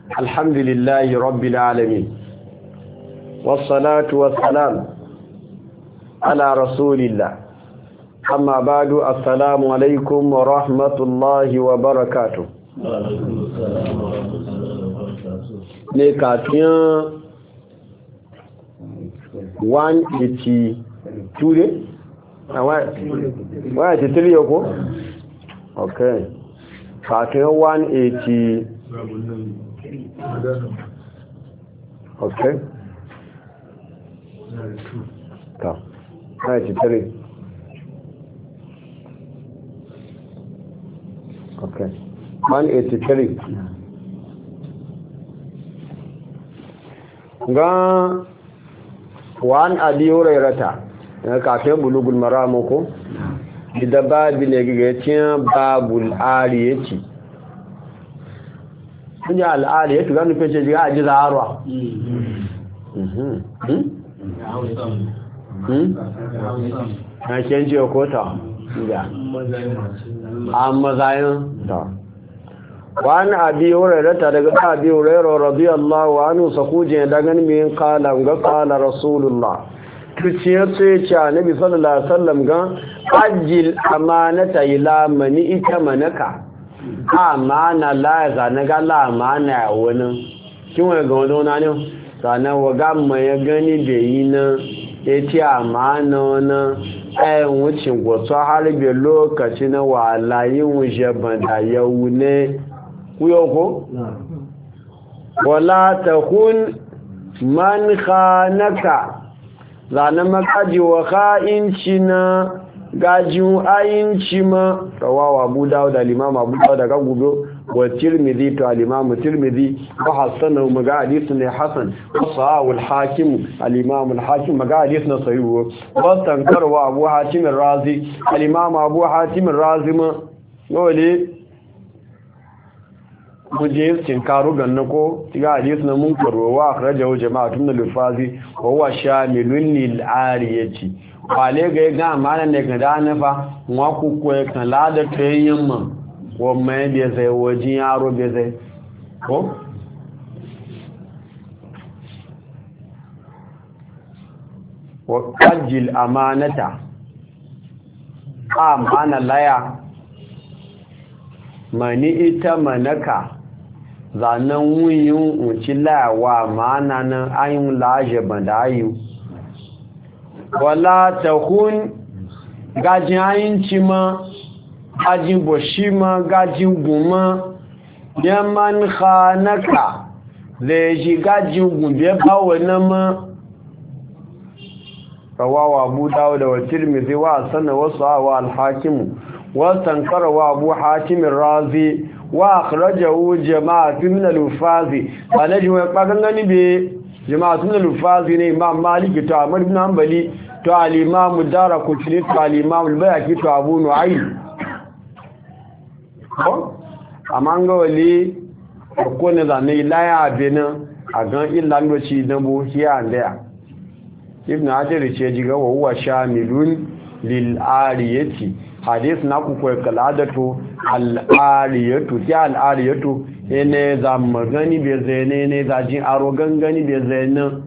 الحمد لله رب العالمين والصلاة والسلام على رسول الله أما بعد السلام عليكم ورحمة الله وبركاته نكاتيان 182 183 yoko okay katiyan 180 okay ta 93 okay 183 ga wan abi hurairata kafin bulugul maram ko da babu ne ga cin babul ariyati kun ya al'ariyatu ga nufin ce ga aji zarwa na kenje ko ta da amma zayin ta wani abi hurairata daga abi hurairah radiyallahu anhu sakuje daga min qala ga qala rasulullah tuciyar sai ce annabi sallallahu alaihi wasallam ga ajil amanata ila mani ita manaka amana la za na ga la amana wani kin wa ga wani ne sanan wa ga mai gani da yi na yace amana na wucin gwato har be lokaci na walayin wuje banda yau ne kuyo ko wala takun man khanaka zanen makaji wa ka'inci na gajin ayinci ma rawawa abu dawo da limama abu dawo daga gubo wa tirmidhi to alimamu tirmidhi wa hassana maga hadith ne hasan wa sahahu al-hakim alimamu al-hakim maga hadith na sahihu wa tankarwa abu hatim ar-razi alimamu abu hatim ar-razi ma wale muje tinkaru ganna ko tiga hadith na munkar wa akhrajahu jama'atun min al-fazi wa huwa shamilun lil ariyati wale ga amana ne ga danafa wa ku ko kan lada tayin ma wa mai be zai wajin yaro be zai ko wa ajil amanata amana laya mani ita manaka zanen wuyin unci lawa ma'ana nan ayin laje bandayu wala takun gajin ayinci ma gajin boshi ma gajin guma yaman khanaka zai ji gajin gumbe bawa na ma rawawa abu dawo da wa tirmidhi wa sanna wasu wa al-hakimu واستنكره أبو حاتم الرازي وأخرجه جماعة من الوفاظ فنجم يقبغنني بجماعة من الوفاظ إمام مالك تو عمر بن حنبلي تو الإمام الدارقطني تو الإمام البيهقي تو أبو نعيم amanga wali ko ne da ne laya bena agan illa lokaci dambo hiya ndaya ibn hajar ce jiga wa huwa shamilun lil ariyati hadith na ku koyi kaladatu al'ariyatu ta al'ariyatu ne za magani bai zai ne za jin aro gangani bai zai nan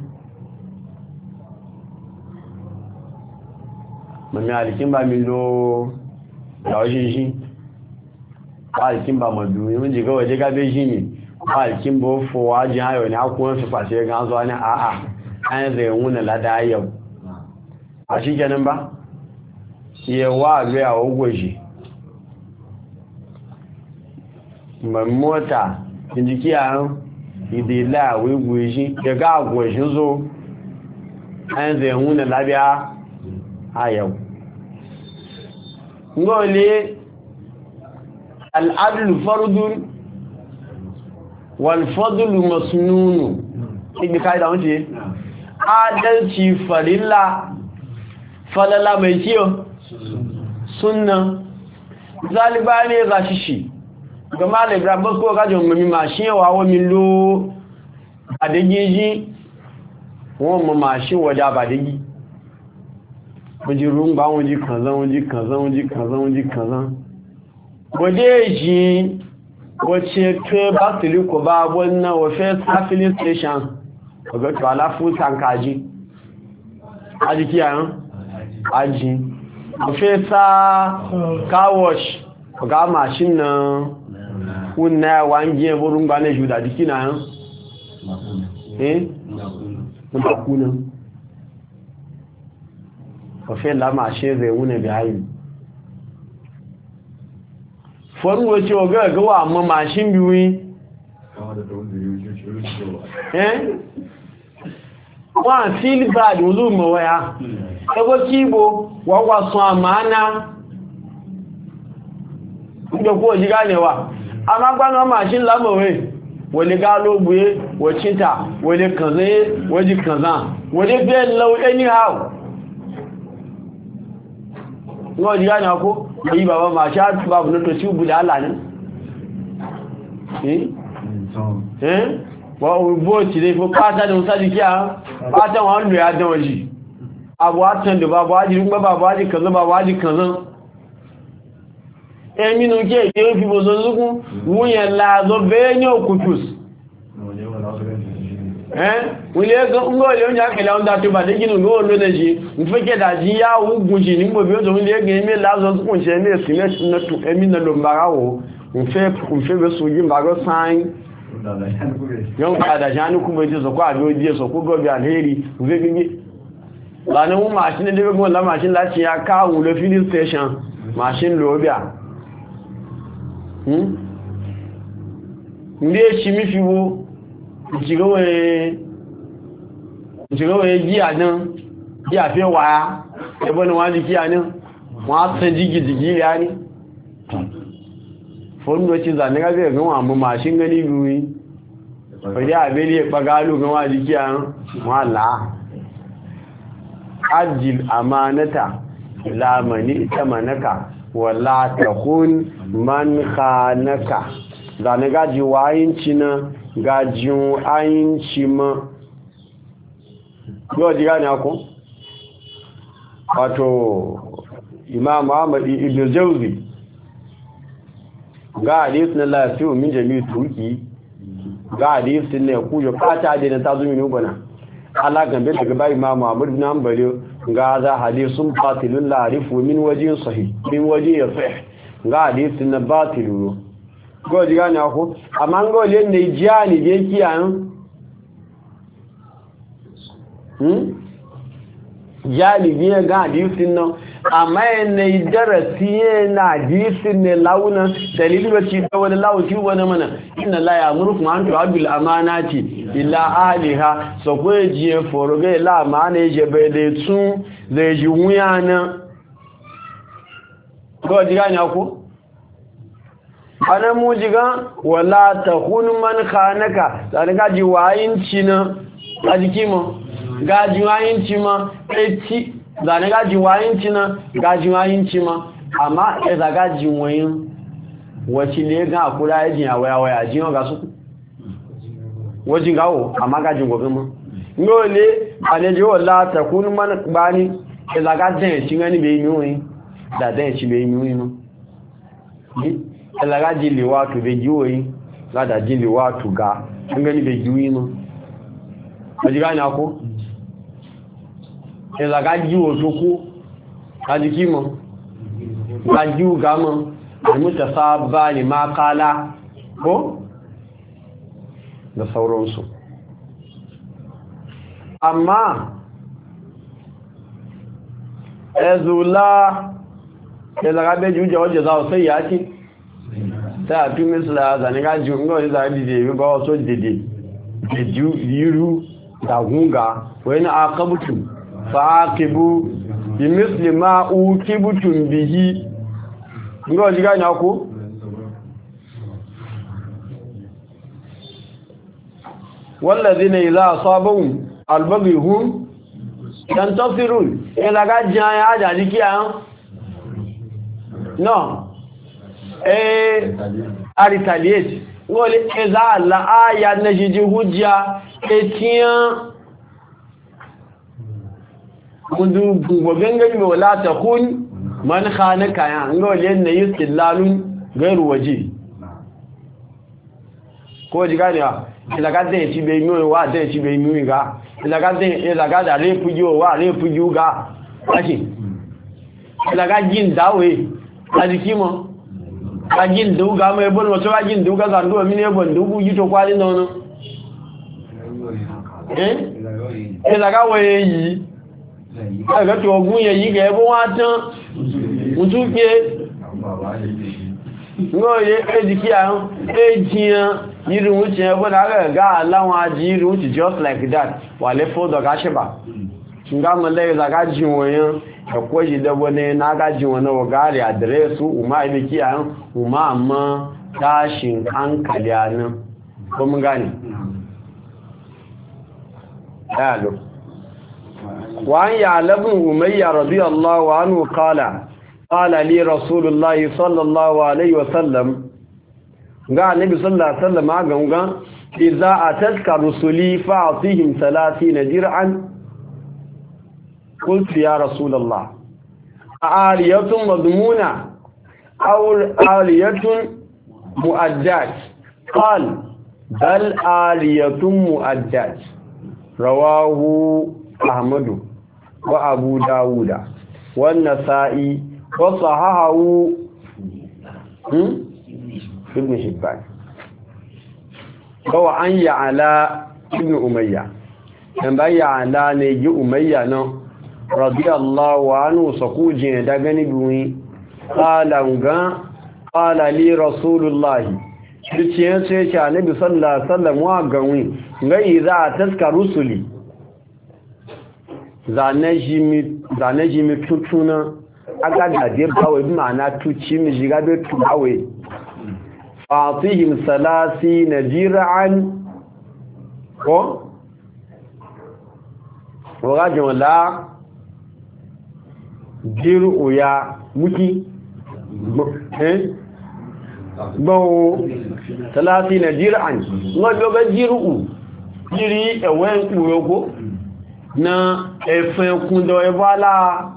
mami alikin ba milo da wajen shi ba alikin ba madu yin jiga waje gabe shi ne ba alikin ba fowa jin hayo ne akwai su fashe gan zuwa ne a'a an zai wuna lada yau a shi kenan ba yawa ga yawo gwaji mota injiki a idila wai gwaji daga gwajin zo an zai huna labiya a yau ngole al'adul fardun wal fadlu masnunu ibi kai da wuce adalci farilla falala mai kiyo sunna zaliba ne ga shishi ga malai ibrahim ko ga jon mi ma shi wa wa mi lo adegeji won mo ma shi waja badegi bujirun ba won ji kanzan wode ji wace ke battery ko ba wannan wa first filling station ga to ala full tank aji kiyan aji wa first car wash ga machine nan kunna wangiye burun ba ne juda dikina kuna wa first la machine zai wune da hayi fọ́nù oṣù ọgọ́ ẹ̀gọ́ wà mọ́ màṣín bí wí wọ́n àti ìlúbàdì olúmọ̀wẹ́ ya ẹgbọ́ kí ìgbò wọ́n wà sọ àmàánà ìjọkú òjíká nẹwà a máa gbáná màṣín lámọ̀wẹ́ wọlé gálógbé wọ̀chíta wọlé kànzẹ́ wọ́jí kànzán wọlé bẹ́ẹ̀ lọ́wọ́ anyhow wọ́n jí gánà kó èyí bàbá máa ṣáàtì bàbá ní tó tí ó bùdá àlà ní wọ́n bó ti lè fún pátá ní sáàdì kí a pátá wọn lè adán ọjì àbọ̀ átàndò bàbá wájí rúgbẹ́ bàbá wájí kànzán bàbá wájí kànzán ẹmínú kí èdè ó fi bò sọ lókún wúyẹn láàzọ bẹ́ẹ̀ ní òkùtùs wule ga ngole onye akele onda to ba deginu ngo lo neji mfeke da ji ya ugunji ni mbo biozo wule ga eme lazo kunche ne sinet na tu emi na lo mbarawo mfe be suji mbago sign yon ka da janu ku beje so kwa bi odi so ku go bi alheri uve gbe la na mu machine de go la machine la ti ya ka wu le filling station machine lo bia nde chimi fiwo ìṣìgọ́wẹ̀ jí àdán jí àfẹ́ wà á ẹgbọ́n ni wọ́n jí kí àná wọ́n á tẹ́ jígìdìgì rẹ̀ á ní fóònù ti zànígájẹ́ ẹ̀gbọ́n wọn àmọ́ máa ṣí ń gẹ́ nílùú rí pẹ̀lú àbẹ́lé ẹ̀pàgálù gan wọ́n jí kí àná wọ́n láà ajil amanata lamani itamanaka wala takun man khanaka zànígájì wáyín na gajin ayinci ma yau ji gani akun wato imam Muhammad ibn Jawzi ga hadith na lafiyu min jami'u turki ga hadith ne kujo fata da ta zumi nubana ala gambe daga bai imam Muhammad ibn Hanbali ga za hadithun batilun la arifu min wajhin sahih min wajhi sahih ga hadith na batilu go ji gani ako amma go le ne jani je kiyan jali biya ga hadisin nan amma ne darasi na hadisin ne launa dalilin da ci da wani lauci wani mana inna la ya'murukum an tu'adul amanati ila ahliha so ko je foroge la amana je be de tun de juwuyana go ji gani ako ana mujiga wala takun man khanaka dan gaji wayinci na ajiki mo gaji wayinci ma eti dan gaji wayinci na gaji wayinci ma amma e da gaji wayin wace ne ga akura yajin awaya jin ga su wajin gawo amma gaji gobe mo ngole aleje wala takun man bani e da gaji cin ani be mi da dan ci be mi mo ẹ̀lára jílè wá tó bẹ jíwò yí ládà jílè wá tó ga ẹgbẹ́ ní bẹ jíwò yí mọ́ ọjíká ní akó ẹ̀lára jíwò tó kó lájíkí mọ́ lájíwò ga mọ́ àmútẹ̀sá bá ní máa kálá kó da sauransu amma ẹzùlá ẹ̀lára bẹ jíwò jẹ́ ọjọ́ sai ya ce ta tu misla zaniga jungo za dide bi ba so dide de yiru da gunga wa in aqabtu fa aqibu bi misli ma uqibtum bihi ngo diga nya ko walladhina idha asabahum albaghyhum yantasirun ila ga jaya aja dikia no a retaliate wọ́n lè ẹzà àlà áyà nẹ́ṣẹ́jẹ́ hujja ẹtíyàn kúndù gbogbo gangan mai wala kun man khanaka ya wọ́n lè na yi tsillalun gairu waje ko ji gane wa ilaga den ti be nu wa den ti be nu ga ilaga da refuji wa refuji ga kashi ilaga jin dawe ajikimo ajin duga mo ebo no so ajin duga za ndo mi ne ebo ndugu yito kwali nono ilaga we yi aga to ogun ye yi ga ebo wa tan utuke ngoye ejiki ahun ejiyan yiru wuce ebo da ga lawon aji yiru wuce just like that wale fodo ga sheba nga male za ga ji won da ko ji da wani na ga ji wani wa gari address uma ejiki ahun uma amma tashin hankali anan ko mun gane alo wa ya labun umayya radiyallahu anhu qala قال لي رسول الله صلى الله عليه وسلم قال النبي صلى الله عليه وسلم قال إذا أتتك رسلي فأعطيهم 30 درعا قلت يا رسول الله آلية مضمونة أو آلية مؤدات قال بل آلية مؤدات رواه أحمد وأبو داود والنسائي وصححه ابن حبان هو عن يعلى ابن أمية كان يعلى نيجي أمية رضي الله عنه سقوجين دغني بوي قال لي رسول الله cikin sai ce annabi sallallahu alaihi wasallam wa gawi ngai za ta taska rusuli zane mi tutuna agaga de bawe bi ma'ana tuci mi shiga be tubawe fatihim 30 dir'an ko wajin wala dir'u ya muki gbawo 30 dir'an ngo ga dir'u diri ewen kuyo na efen kundo ebala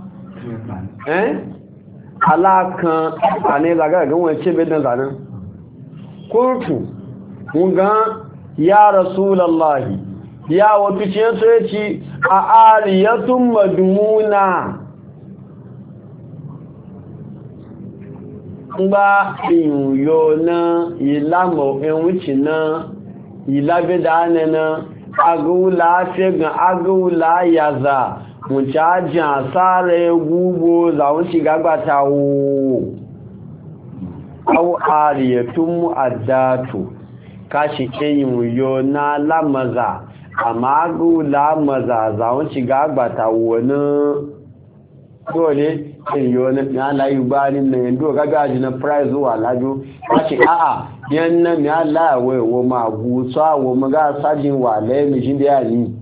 alakan ane zaga ga won ce bedan zanan kurtu mun ga ya rasulullahi ya wato ce so yace a aliyatun madmuna ngba yo na ilamo enwichi na ilabeda na agula fegan agula yaza muchaja sare gugu za wuci gagbata wo aw ariyatun muaddatu kashi keyin yo na lamaza amagu lamaza za wuci gagbata wo na dole yo na layu bani ne ndo gagaji na prize wa lajo kashi a yanna mi Allah wo ma gutsa wo maga sajin wa le mi jinde yani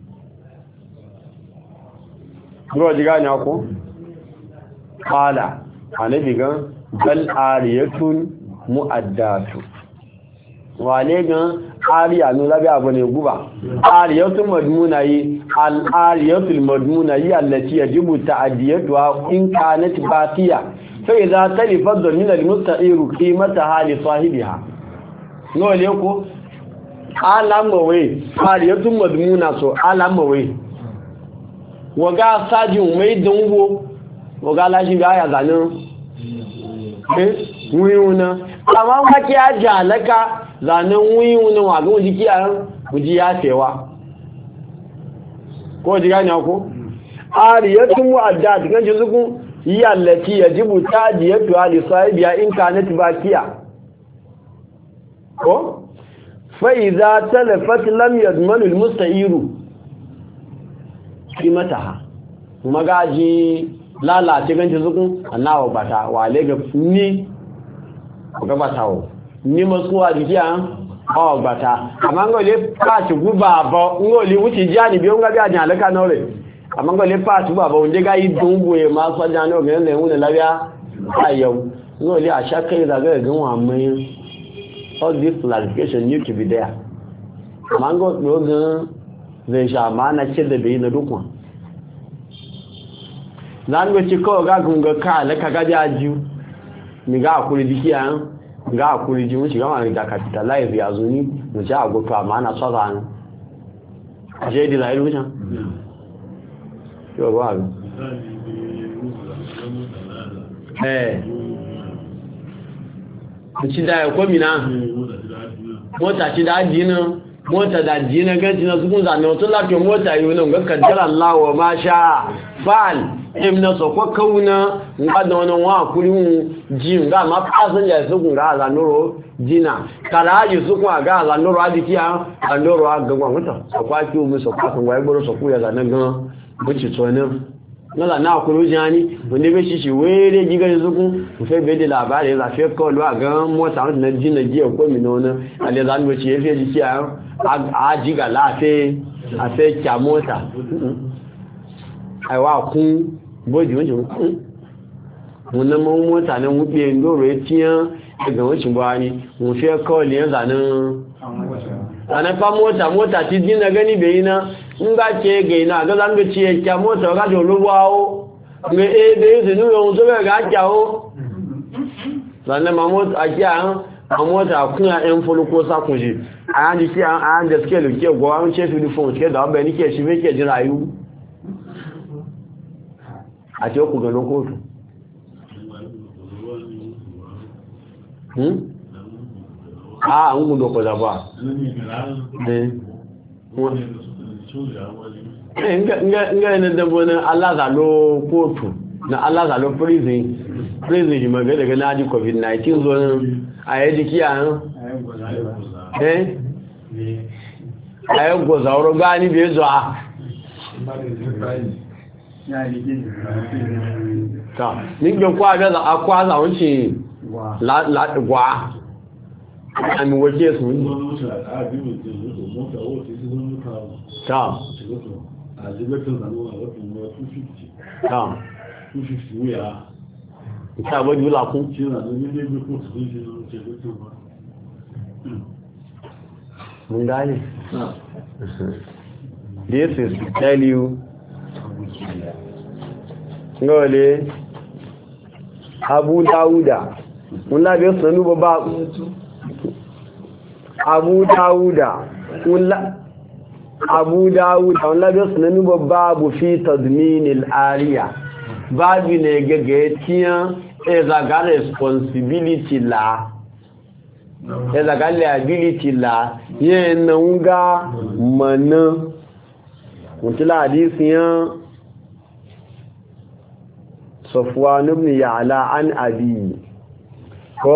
ruwa ji gani ako? kala anabi gan bal ariyatun mu'addatu wale gan ariya no labi abu ne guba ariyatun madmuna yi al-ariyatul madmuna yi allati yajibu ta'diyatu in kanat baqiya fa idza talifat min al-musta'iru qimataha li sahibiha no le ko alamawe ariyatun madmuna so alamawe waga sajin mai dungo waga lashin ga ya zanin wuyuna amma kake ya jalaka zanin wuyuna waga wuji kiyayen wuji ya fewa ko ji gani ko ariyatun mu'addat kan ji zuku yallati yajibu ta'diyatu ali sahibiya in kanat baqiya ko fa idza talafat lam yadmanu al-musta'iru kimataha magaji lalace ganci zukun annawa bata wale ga ni ga batawo ni masuwa dikiya awa bata amma ngole paati guba bo ngole wuci jani bi onga bi ajan alaka nore amma ngole paati guba bo nde ga idungu e ma so jani o gele wona labia ayo ngole ashaka ida ga gan wa mai all this clarification need to be there amma ngole gan zai sha mana ce da bai na dukwan zan ga ci kawai ga gunga ka alaka gaji ajiyu ni ga akuri dikiya ga akuri ji wuce gama da capitalize ya zuni mu ci agoto amma na tsara ne a je di zai wucin yau ba ci da ya komi na mota ci da jinin mota da jinin ganci na sukun zane wato lafiya mota yi wani ga kaddara Allah wa ma sha fa'al na sokwa kauna nga da wani wa kuri ji nga ma passenger su kun ga zanoro jina kala ji su kun ga zanoro adiki a zanoro a ga gwamnati sokwa ki mu sokwa kan wai gboro sokwa ya zanan gan buci tsonin nala na kuri jani wanda be shi were giga su kun fe be da labari za fe ko lo ga mota na jina ji ko mi nona ale zan go ci fe ji a jiga la fe a fe kya mota aiwa kun bóòdì wọ́n jùn wọn náà mọ́ mọ́ta ní wọ́n pè lóòrò tíyàn ẹgbẹ̀ wọ́n ṣùgbọ́ ní wọ́n fẹ́ kọ́ lè ń zànà mọ́ta ti dín nagẹ́ níbẹ̀ iná ń bá ṣe gẹ̀ iná àgọ́lá ń bẹ̀ ṣe ẹ̀kà mọ́ta ọgájọ olówó áwó ní ebe ìsìnú ohun tó bẹ̀rẹ̀ gájà ó zànà mọ́ta kún ẹ̀ fọ́lùkó sákùnjì àyájí sí àyájẹ́ skẹ́lù kí ẹgbọ́ àwọn ṣẹ́fì àti ọkùnrin ló kóòtù àwọn gùn lọ́pọ̀ ìjàmbá ǹgẹ́ ẹni dẹ̀bọ̀ ní alázàló kóòtù na alázàló prison jùmọ̀ gẹ́gẹ́ náà jí covid-19 zo ní àyẹ́dì kí àrùn ayẹ́gbọ̀zà ọ̀rọ̀ gbá níbi ẹzọ́ à nígbẹ̀ kó àgbẹ́zà akwázà wọ́n ṣe látìgbà àmì wọ́kí ẹ̀sùn ní ìṣàbọ́jú lákún mun gane this is to tell you ngole Abu Dawuda mun labe sanu baba Abu Dawuda mun labe sanu baba bu fi tadmin al-ariya babu ne gege tiyan ezaga responsibility la ezaga liability la yen nga mana mutila hadisiyan Safwan ibn Ya'la an abi ko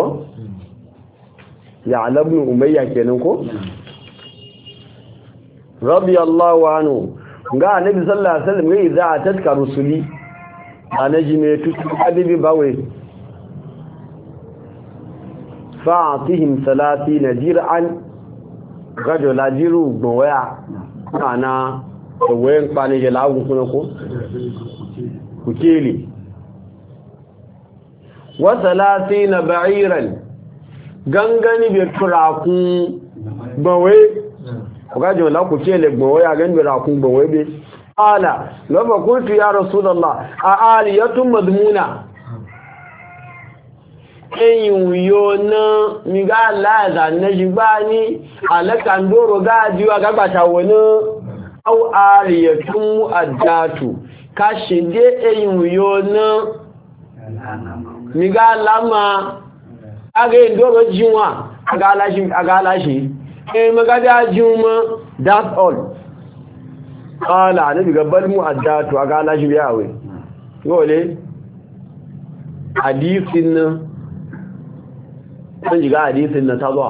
Ya'la ibn Umayya kenan ko radiyallahu anhu ga annabi sallallahu alaihi wasallam yayi za ta tatka rusuli anaji me tutu habibi bawe fa'atihim 30 dir'an gado lajiru gboya ana wayan kwane je lagun kuna ko kukeli wa 30 ba'iran gangani bi turakun gbowe gado la kukele gbowe ya gani turakun gbowe be ala lama kuntu ya rasulullah a aliyatun madmuna ẹ̀yìn yóò ná mi gá láàzà nẹ́jì gbá ní alẹ́kàndóró gáàjí agbàgbàtàwò ní au àríyà tún àdátù ká ṣe dé ẹ̀yìn yóò ná mi gá lámà agẹ́ ìdóró jíwà agáláṣì ẹ̀yìn magádá jíwà that's all ƙala ní bigabar mu àdátù agáláṣì bí àwẹ̀ gọ́ọ̀lẹ́ hadisin nan sun jiga hadisin na ta zuwa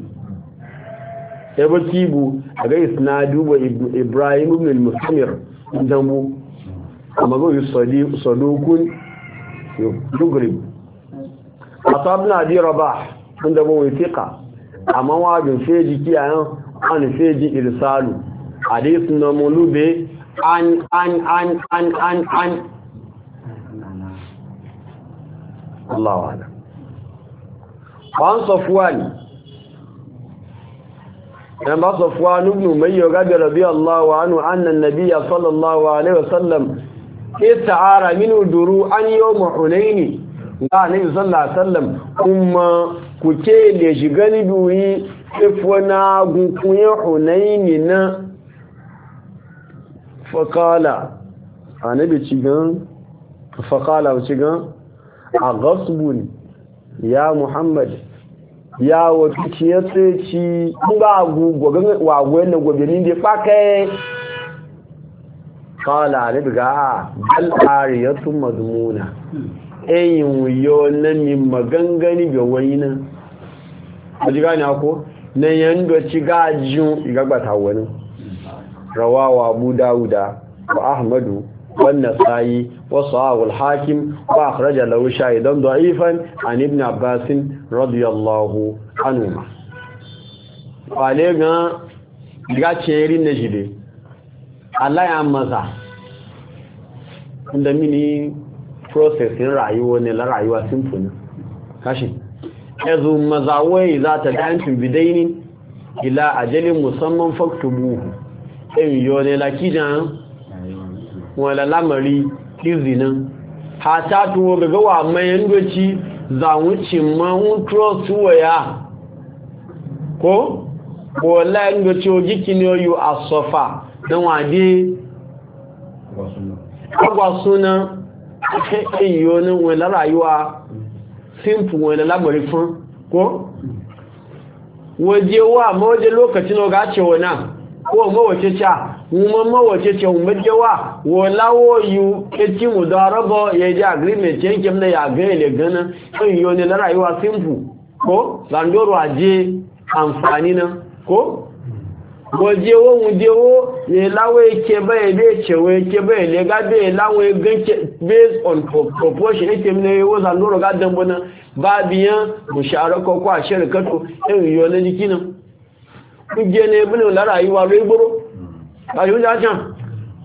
ya baki bu a ga isnadu wa Ibrahim ibn al-Mustamir dambu amma ga sadukun yugrib asabna di rabah inda mu wifika amma wajin feji kiyayen an feji irsalu hadisin na mulube an Allah wa'ala وعن صفوان لما صفوان ابن أمية رضي الله عنه أن النبي صلى الله عليه وسلم استعار منه دروعا يوم حنين ga ne sallallahu alaihi wasallam kuma ku ke da shi gani duyi ifwana gunkunye hunaini na faqala annabi cigan faqala cigan a gasbun ya muhammad ya wakilci ya ce ci ga wagwai na gobenin da fakai kala da daga al'ariyatun mazmuna ɗayin wuyo na min magangani ga wani nan a ji gani ako na yanda ci gajin igagbata wani rawawa abu dawuda wa ahmadu والنسائي وصححه الحاكم واخرج له شاهدا ضعيفا عن ابن عباس رضي الله عنهما قالنا ga ceri na jide Allah ya maza inda mini processing rayuwa ne la rayuwa simple kashi yazo mazawai za ta dantin bidaini ila ajalin musamman faktubu yo ne lakijan wala lamari izinin hata tuwo ga gawa mai yandoci za wucin mahun trust waya ko wala yandoci ojiki ne oyu asofa don wade agwasuna eyo ni wala rayuwa simple wala lamari fún ko waje wa mawaje lokacin ga cewa na ko mawace ca kuma mawace ce umarjewa walawo yu eti mudarabo ya ji agreement yanke mna ya gane le gana kan yi ne na rayuwa simple ko zandoro aje amfani na ko wajewo mujewo ne lawe ke bai be cewe ke bai le ga be lawe ganke based on proportion ete mna yo zandoro ga dan bona babiyan musharaka ko a shirkato yi ne jikina kuje ne bin la rayuwa lo igboro ayu jajan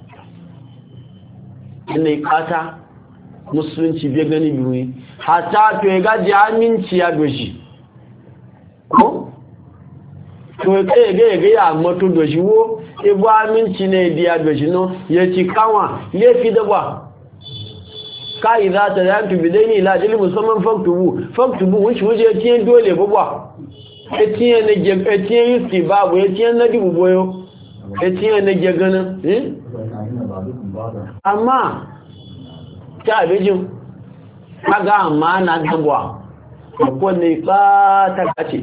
ne kata musulunci bai gani biyu hata to ga jaminci ya doshi ko to ga ya moto doshi wo e bo aminci ne dia doshi no ya ci kawa le fi da ba kai za ta yantu bidaini ila jili musamman faktubu wuce wuje tiyan dole babwa etiyan ne je etiyan yuski babu etiyan na dibu boyo etiyan ne je ganin amma ta bijin kaga amma na dabwa ko ne ba ta kace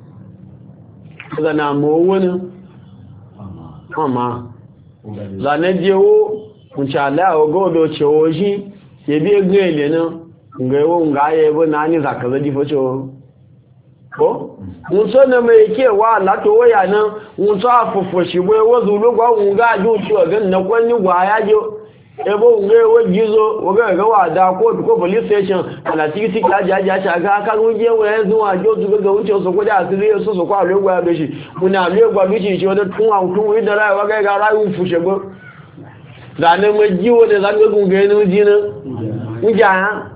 zana mo wani amma zane jewo mun cha la ogodo chewoji yebi egele na ngewo ngaye bo nani zakaza difocho ko mun so na mai kewa lato waya nan mun so afofo shi boye wazu lugwa unga ju ci ogan na kwani gwa ya jo ebo ngewo gizo oga ga wada ko police station ala tiki ka jaja shaga ka ruje waya zuwa jo zu ga wuce so ko da asiri so kwa lugwa ya beshi muna lugwa bici shi wada tun an tun wi da rayuwa ga rayu fushe go zane mai jiwo da zan ga gungaye ne jina njaya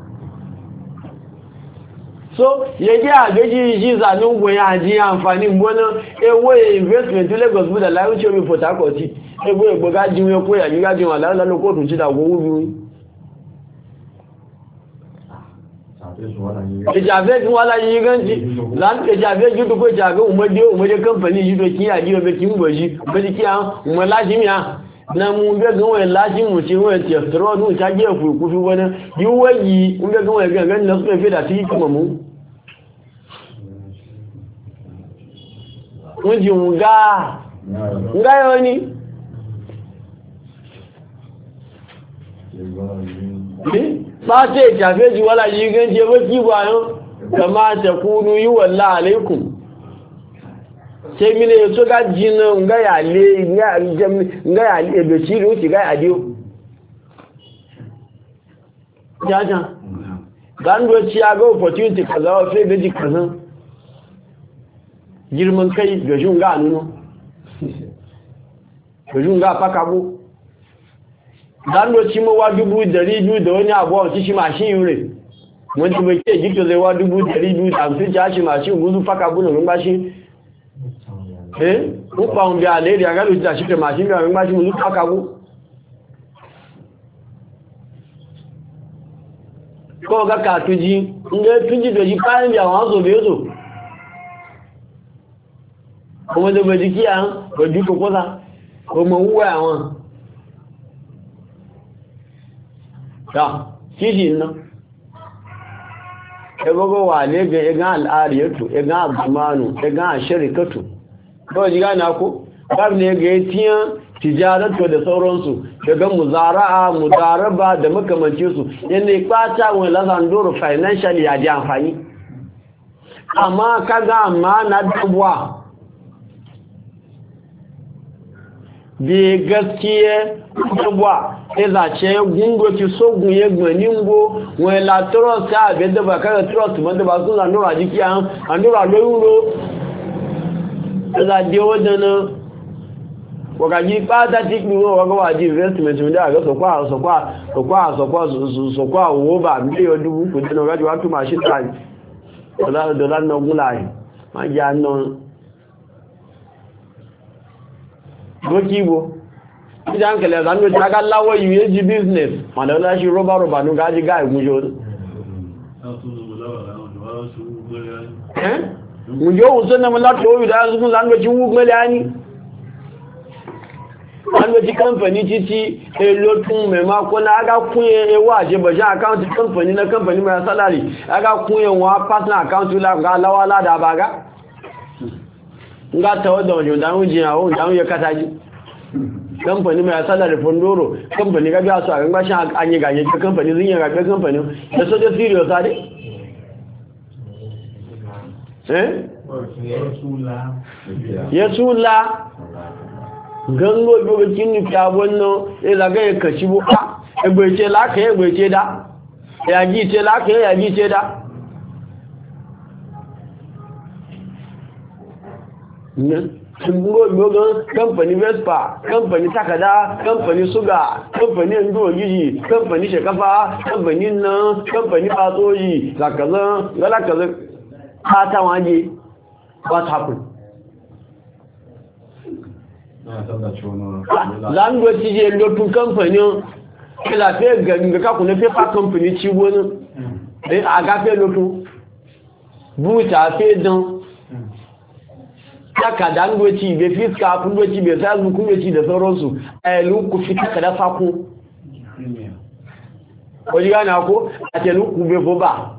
so yaje agaji ji zanin goya ji amfani bona ewe investment Lagos bu da lawo che mi Port Harcourt ewe gboga ji we ko ya ni ga ji wa la lo ko tun ti da go wu ejabe tun wala yi ganji lan ejabe ju ko jabe umode company yi do kin ya ji be kin boji be ki an umala ji mi an na mu be gan we laji mu ti we ti estro nu ta je fu ku fi wona yuwe yi mu be gan we gan na so fe da ti ki mu unji nga yoni ba ce jabe ji wala yi gan je ba ki ba yo kama ta kunu yi wallahi alaikum sai mine so ga jina nga ya le nga ya le be ci ru ci ga adio jaja gando ci aga opportunity kaza wa fe beji kaza girman kai ga junga nuno ga junga pakabo gando ci mo wa 200 da wani abu a ci mashin yure mun ti be ke jito zai wa 200 da sun ci shi mashin gudu pakabo no ba shi ó pa ohun bí a lè rí agálò ìjà ṣíkẹ̀ máa ṣí mẹ́rin máa ṣí mú lúkọ́. ko ga ka tuji inda tuji da ji kayan da wa zo be zo kuma da bajiki an ba ji ko kosa ko mo wuwa awon ta kiji nan ebogo wa ne ga egan al'ariyatu egan abdumanu egan shirikatu ko ji gana ko bab ne ga tiyan tijaratu da sauransu daga muzara'a mudaraba da makamancin su yanda kwata wani lazandoro financially ya ji amfani amma kaga amma na dabwa bi gaskiye dabwa ezace gungo ti sogun yegbon ningo won la trust a be da ba ka trust mo da ba sun la no ajiki an andura loyuro eza de wodana wagaji pada ti mi wo waga waji investment mi da ga so kwa wo ba mi yo du ku de no gaji wa tu machine tan da no gulai ma ja no gokibo idan kale zan go ta ga lawo yu ji business wanda la shi roba no gaji ga igunjo munjo usana mala to yu da sun zan go ji wu mele ani an go ji company titi e lotun me ma ko na aga kunye e wa je ba ja account company na company mai salary aga kunye wa personal account la ga lawa la da baga nga ta wadda wajen damu jiyawo damu ya kataji kamfani mai asala da fondoro kamfani ga biya su a gangashin an yi ganye ta kamfani zin yi gaɓe kamfani da soja siriyo sare? ya tsula gango dogokin nufi abonno ya zaga ya kashi buka egbece laka ya egbece da ya gice laka ya gice da gogon kamfani vespa kamfani takada kamfani suga kamfani ndogiji kamfani shekafa kamfani nan kamfani fatsoyi zakazan galakazan ta waje what happened zango ci je lotun kamfani kila fe ga kakuna fefa kamfani ci wani a gafe lotun buta fe don taka dangoci be fiska kungoci be sazu kungoci da sauransu a luku fita kada faku ko ji gana ko a ce luku be boba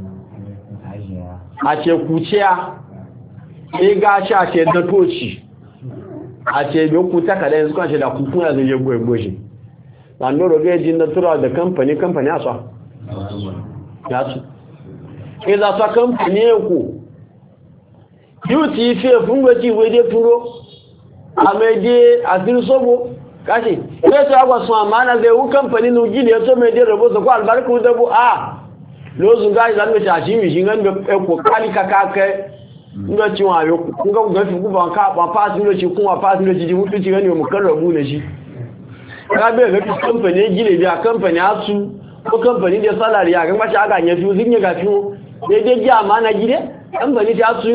a ce kuciya e ga sha ce da toci a ce be ku taka da yanzu kan ce da kukun ya zai goye goshi landoro ga jin da tura da kamfani asa ya su e za sa kamfani ku yóò ti fi ẹ̀fúngbẹ̀tí ìwédé túnró àmẹ́dé àfírísọ́gbò káṣì ẹgbẹ́sọ́ agbàsùn àmàánà ẹ̀wú kàmpẹ̀lì ní ojílẹ̀ ẹ̀tọ́ mẹ́dé rẹ̀bọ́ sọ̀kọ́ àlùbáríkù dẹ́bù lóòsùn gáàjì lánàmẹ́tì àṣíwìṣí ẹ̀kọ́ kálí kakákẹ́ ńgbẹ̀tí wọn àyọkù ńgbẹ̀fì kúbọn pàpáàtì lóṣì kún àpáàtì lóṣì jí mútú ti rẹ̀ ní òmùkẹ́rọ̀bù lẹ́ṣí rábẹ̀rẹ̀ kàmpẹ̀lì jílẹ̀ bí kàmpẹ̀lì átú ó kàmpẹ̀lì dẹ sálàrí àgbàṣà àgàyẹ̀ fi ó sí ní ẹ̀gà fi wọn dédé jẹ́ àmàánà jílẹ̀ kàmpẹ̀lì ti átú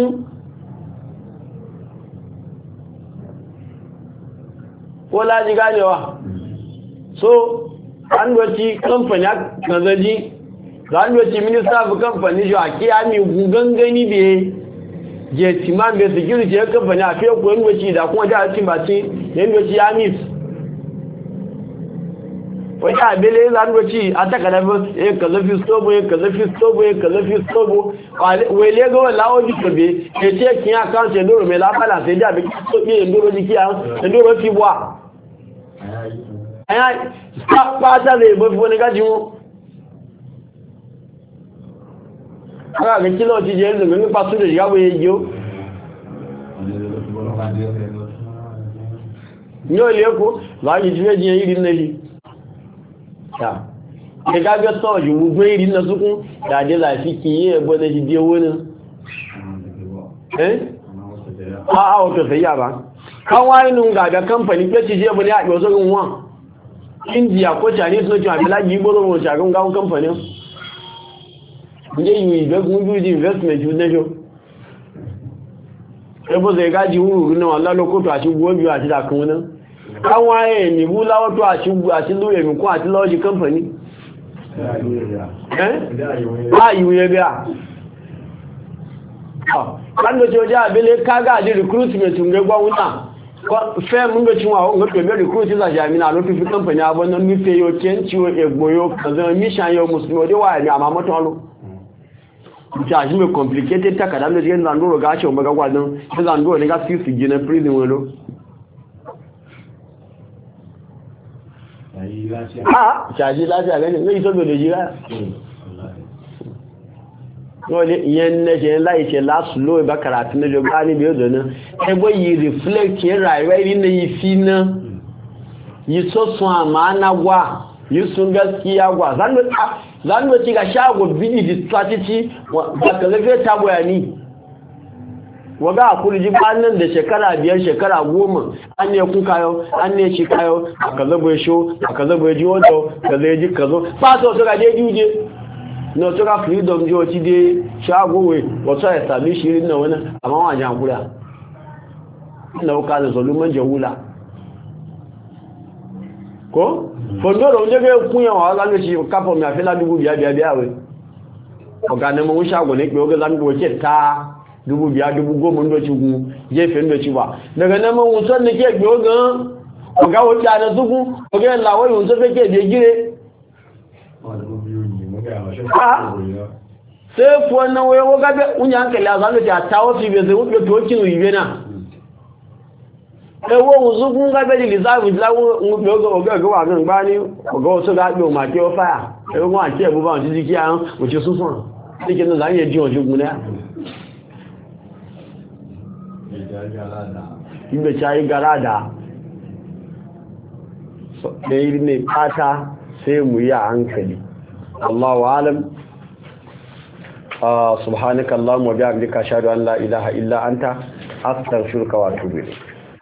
ko laji ganewa so an doci kamfani kazaji an doci minista fi kamfani shi a kiyami gangani da je timan da security ya kamfani a fiye kuwa doci da kuma jihar cimbaci ya doci ya mis wata abele zan doci a takada ya kazafi stobo ya kazafi stobo ya kazafi stobo wele ga wala oji tobe ya ce kin account ya doro mai lafala sai da bi soke ya doro jiki ya doro fi bwa aya pátá lè bọ́ fún onígájí wọn ara rẹ̀ kí lọ ti jẹ́ ìlú nípa tó lè yáwó yíó ní olè ẹkọ́ láàájì tí méjì ìrìn nẹ́lì ẹgbẹ́ sọ́ọ̀jù gbogbo ìrìn náà súnkún dàdé láìfí kí yí ẹgbọ́ lè jí dé owó náà káwọn inú gàgà kamfani pé ti jẹ́ bọ́ ní àpẹ́ ọ̀sọ́gun wọn India ko Chinese no jami laji gboro mo jagun gawon company nje yi begun do investment you nejo ebo ze gaji wuru na wala loko to ati gwobi ati da kan na awon ni bu lawo to ati lu emi ko ati lodge company yiwuye biya kan da joji abele kaga di recruitment nge gwa wuta fe mun ga cinwa ngo to be recruit za jami'a lo fi company abon nan mi fe yo kenci wo egboyo kaza mission yo muslimo de wa ni amma to lo ta ji me complicated ta kada da yin zandoro ga ce mu ga gwadin sai zandoro ne ga fi gina prison wo ṣàjí láti àgẹ́ni ní ìtọ́bẹ̀ lè yíra wọ́n lè ìyẹn nẹ́ṣẹ́ láìṣẹ́ lásùlò ìbákàrà àti ní ọjọ́ bá níbi ọjọ́ náà ẹgbẹ́ yìí reflect yẹ́ra ẹ̀rẹ́ ìrìnà yìí fi náà yìí sọ́sùn àmàánà wà yìí sún gaskiya wà zanúwẹ́ ga ṣáàgọ̀ bídì di strategy ba ka zafi tabo ya ni waga a kurji nan da shekara 5 shekara 10 an ne kun kayo an ne shi kayo aka zabo sho aka zabo ji wato ka zai ji kazo ba to ga je juje no to ga freedom jo ti de shagowe wato ya sami shirin na wani amma wajen hakura ina ka da zuluman jahula ko fondo ro je ga kunya wa ga shi kafa mi afela dubu biya we o ga ne mo shago ne pe o ga zan do ce ta 5,000 ndoci gun jefe ndoci ba daga nan man wutar da ke biyo gan ọ̀gá wọ́n tí a na súnkún ọgẹ́ ìlàwọ́ ìwọ̀n tó fẹ́ kí èdè gíre sai fún ọ̀nà wọ́n gábẹ́ oúnjẹ àǹkẹ̀lẹ̀ àzánlẹ̀ tí àtàwọ́ fi bẹ̀ẹ̀sẹ̀ wọ́n pẹ̀ tó kínú ìwé náà ẹwọ́ ohun súnkún gábẹ́ di lìsáàfù láwọn ọgẹ́ wà náà gbá ní ọgọ́ ọ̀sọ́ gábẹ́ òmà kí ó fáyà ẹwọ́n àti ẹ̀bùbá wọn títí kí àwọn òṣè súnsùn ní kí ní láyé jí ọjọ́gun náà ìgbẹ̀ṣà igarada ɗaya ne fata sai mu yi a hankali Allahu alam subhanaka Allahumma wa bihamdika ashhadu an la ilaha illa anta astaghfiruka wa atubu ilayk